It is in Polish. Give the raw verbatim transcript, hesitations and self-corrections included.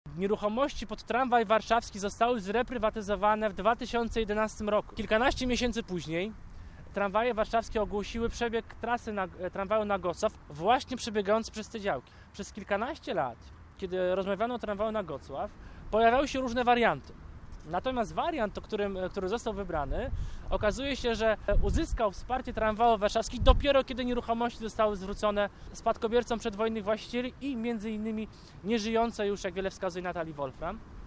Nieruchomości pod tramwaj warszawski zostały zreprywatyzowane w dwa tysiące jedenastym roku. Kilkanaście miesięcy później tramwaje warszawskie ogłosiły przebieg trasy na, tramwaju na Gocław, właśnie przebiegający przez te działki. Przez kilkanaście lat, kiedy rozmawiano o tramwaju na Gocław, pojawiały się różne warianty. Natomiast wariant, którym, który został wybrany, okazuje się, że uzyskał wsparcie tramwajów warszawskich dopiero kiedy nieruchomości zostały zwrócone spadkobiercom przedwojennych właścicieli i między innymi nieżyjącej już, jak wiele wskazuje, Natalii Wolfram.